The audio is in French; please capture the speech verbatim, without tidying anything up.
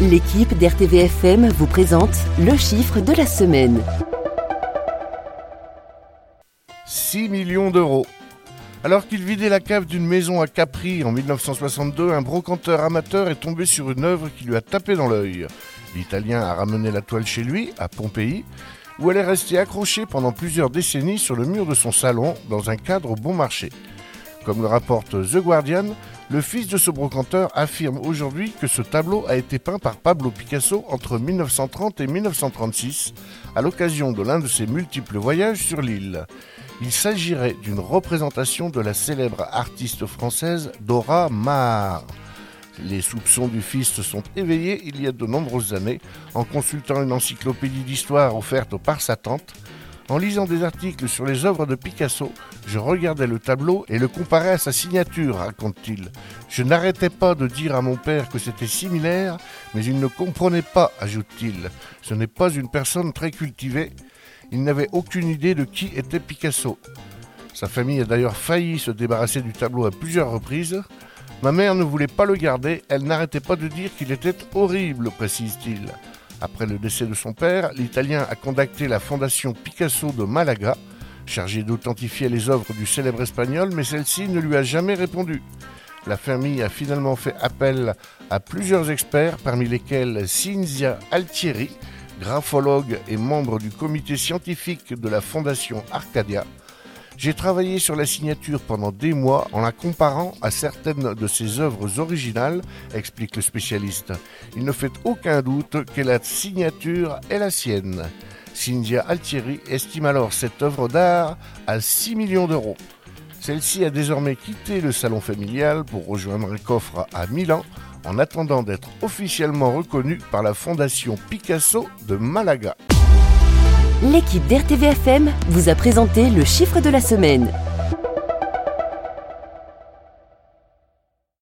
L'équipe d'R T V F M vous présente le chiffre de la semaine. six millions d'euros. Alors qu'il vidait la cave d'une maison à Capri en dix-neuf cent soixante-deux, un brocanteur amateur est tombé sur une œuvre qui lui a tapé dans l'œil. L'Italien a ramené la toile chez lui, à Pompéi, où elle est restée accrochée pendant plusieurs décennies sur le mur de son salon, dans un cadre bon marché. Comme le rapporte The Guardian, le fils de ce brocanteur affirme aujourd'hui que ce tableau a été peint par Pablo Picasso entre dix-neuf cent trente et dix-neuf cent trente-six, à l'occasion de l'un de ses multiples voyages sur l'île. Il s'agirait d'une représentation de la célèbre artiste française Dora Maar. Les soupçons du fils se sont éveillés il y a de nombreuses années en consultant une encyclopédie d'histoire offerte par sa tante. En lisant des articles sur les œuvres de Picasso, je regardais le tableau et le comparais à sa signature, raconte-t-il. Je n'arrêtais pas de dire à mon père que c'était similaire, mais il ne comprenait pas, ajoute-t-il. Ce n'est pas une personne très cultivée. Il n'avait aucune idée de qui était Picasso. Sa famille a d'ailleurs failli se débarrasser du tableau à plusieurs reprises. Ma mère ne voulait pas le garder, elle n'arrêtait pas de dire qu'il était horrible, précise-t-il. Après le décès de son père, l'Italien a contacté la Fondation Picasso de Malaga, chargée d'authentifier les œuvres du célèbre espagnol, mais celle-ci ne lui a jamais répondu. La famille a finalement fait appel à plusieurs experts, parmi lesquels Cinzia Altieri, graphologue et membre du comité scientifique de la Fondation Arcadia. J'ai travaillé sur la signature pendant des mois en la comparant à certaines de ses œuvres originales, explique le spécialiste. Il ne fait aucun doute que la signature est la sienne. Cinzia Altieri estime alors cette œuvre d'art à six millions d'euros. Celle-ci a désormais quitté le salon familial pour rejoindre un coffre à Milan, en attendant d'être officiellement reconnue par la Fondation Picasso de Malaga. L'équipe d'R T V F M vous a présenté le chiffre de la semaine.